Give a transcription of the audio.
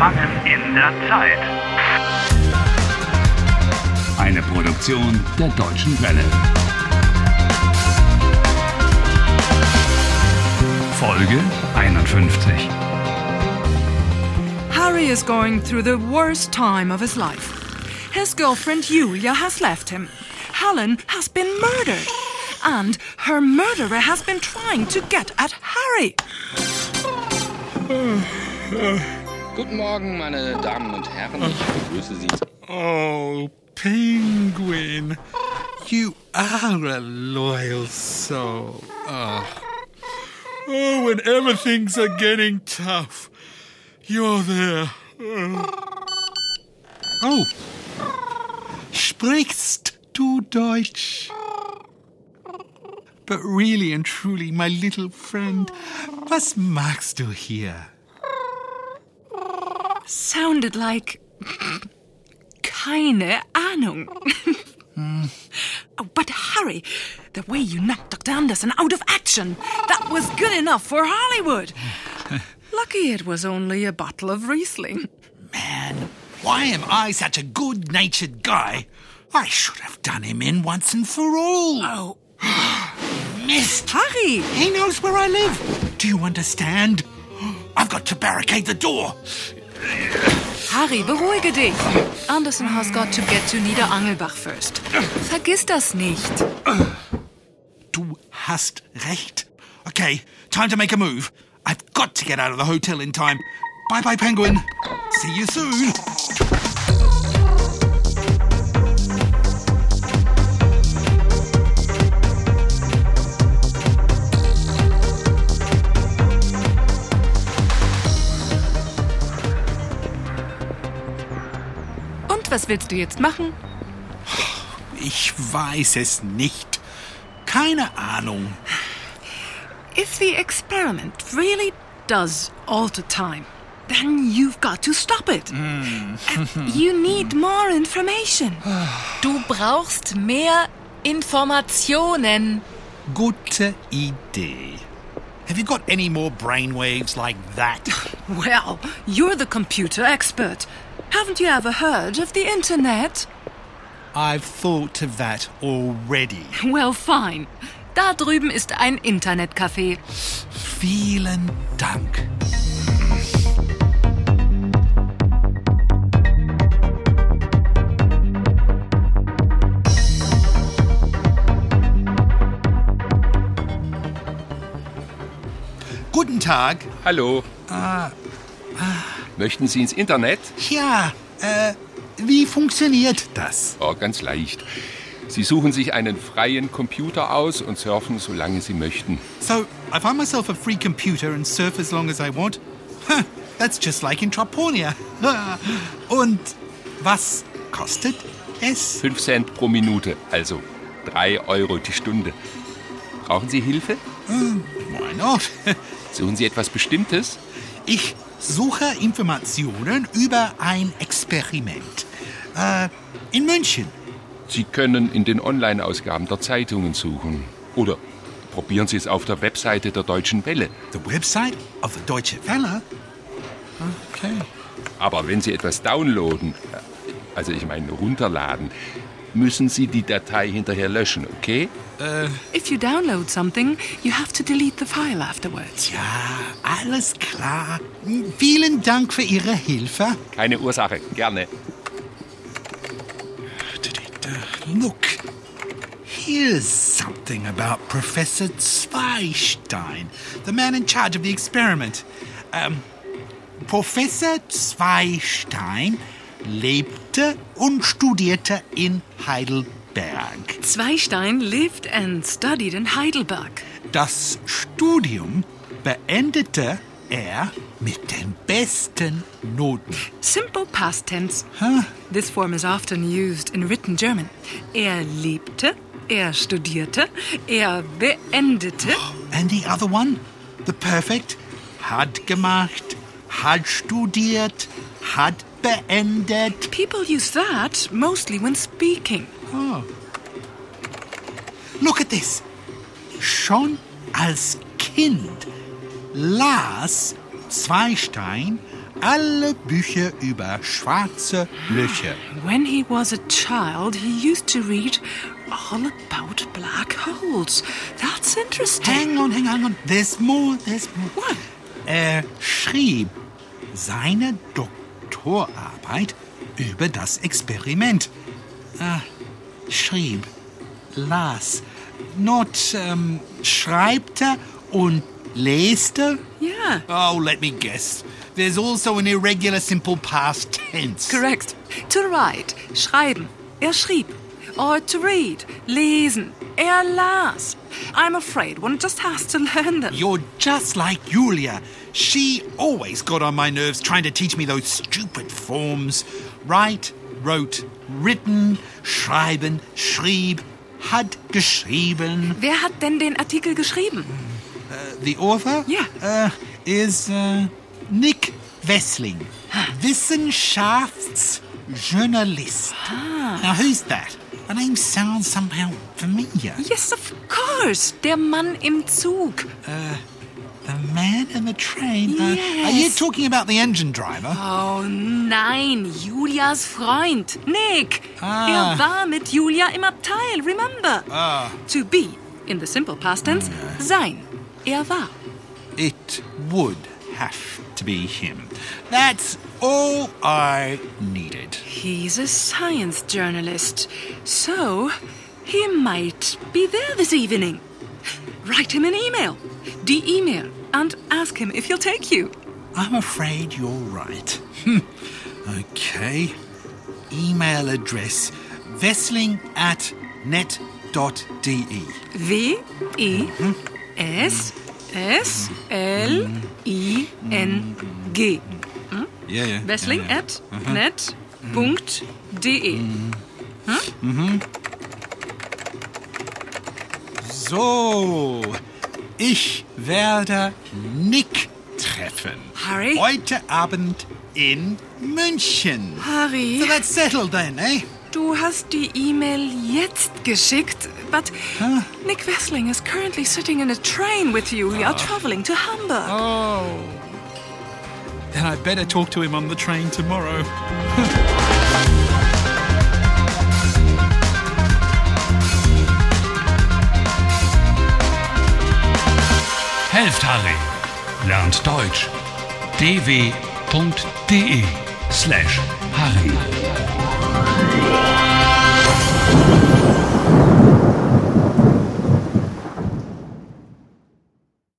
Gefangen in der Zeit. Eine Produktion der Deutschen Welle. Folge 51. Harry is going through the worst time of his life. His girlfriend Julia has left him. Helen has been murdered. And her murderer has been trying to get at Harry. Guten Morgen, meine Damen und Herren. Ich begrüße Sie. Oh, Penguin. You are a loyal soul. Oh, whenever things are getting tough, you're there. Oh. Sprichst du Deutsch? But really and truly, my little friend, was magst du hier? Sounded like... keine Ahnung. Oh, but Harry, the way you knocked Dr. Anderson out of action, that was good enough for Hollywood. Lucky it was only a bottle of Riesling. Man, why am I such a good-natured guy? I should have done him in once and for all. Oh. Missed. Harry! He knows where I live. Do you understand? I've got to barricade the door. Harry, beruhige dich. Anderson has got to get to Niederangelbach first. Vergiss das nicht. Du hast recht. Okay, time to make a move. I've got to get out of the hotel in time. Bye-bye, Penguin. See you soon. Was willst du jetzt machen? Ich weiß es nicht. Keine Ahnung. If the experiment really does alter time, then you've got to stop it. You need more information. Du brauchst mehr Informationen. Gute Idee. Have you got any more brainwaves like that? Well, you're the computer expert. Haven't you ever heard of the internet? I've thought of that already. Well, fine. Da drüben ist ein Internetcafé. Vielen Dank. Guten Tag. Hallo. Möchten Sie ins Internet? Ja, wie funktioniert das? Oh, ganz leicht. Sie suchen sich einen freien Computer aus und surfen, solange Sie möchten. So, I find myself a free computer and surf as long as I want? Huh, that's just like in Traponia. Und was kostet es? 5 Cent pro Minute, also 3 Euro die Stunde. Brauchen Sie Hilfe? Why not? Suchen Sie etwas Bestimmtes? Ich suche Informationen über ein Experiment. In München. Sie können in den Online-Ausgaben der Zeitungen suchen. Oder probieren Sie es auf der Webseite der Deutschen Welle. The website of the Deutsche Welle? Okay. Aber wenn Sie etwas downloaden, also ich meine runterladen, müssen Sie die Datei hinterher löschen, okay? If you download something, you have to delete the file afterwards. Ja, alles klar. Vielen Dank für Ihre Hilfe. Keine Ursache, gerne. Look, here's something about Professor Zweistein, the man in charge of the experiment. Professor Zweistein lebte und studierte in Heidelberg. Zweistein lived and studied in Heidelberg. Das Studium beendete er mit den besten Noten. Simple past tense. Huh? This form is often used in written German. Er lebte, er studierte, er beendete. And the other one? The perfect? Hat gemacht, hat studiert, hat beendet. People use that mostly when speaking. Oh. Look at this. Schon als Kind las Zweistein alle Bücher über schwarze Löcher. When he was a child, he used to read all about black holes. That's interesting. Hang on. There's more. What? Er schrieb seine Doktorarbeit über das Experiment. Schrieb, las, not schreibte und leste. Yeah. Oh, let me guess. There's also an irregular simple past tense. Correct. To write, schreiben. Er schrieb. Or to read, lesen. Er las. I'm afraid one just has to learn them. You're just like Julia. She always got on my nerves trying to teach me those stupid forms. Write, wrote, written, schreiben, schrieb, hat geschrieben. Wer hat denn den Artikel geschrieben? The author? Yeah. Is Nick Wessling. Wissenschaftsjournalist. Now, who's that? The name sounds somehow familiar. Yes, of course. Der Mann im Zug. The man in the train? Yes. Are you talking about the engine driver? Oh nein, Julias Freund, Nick. Ah. Er war mit Julia im Abteil, remember? To be, in the simple past tense, sein. Er war. It would have to be him. That's all I needed. He's a science journalist, so he might be there this evening. Write him an email. Die E-Mail. And ask him if he'll take you. I'm afraid you're right. Okay. Email address wessling@net.de. W-E-S-S-L-I-N-G. Yeah. Wessling@net.de. So, ich werde Nick treffen. Harry? Heute Abend in München. Harry, So that's settled then, eh? du hast die E-Mail jetzt geschickt, but Nick Wessling is currently sitting in a train with Julia traveling to Hamburg. Oh. Then I better talk to him on the train tomorrow. Helft Harry. Lernt Deutsch. dw.de/Harry.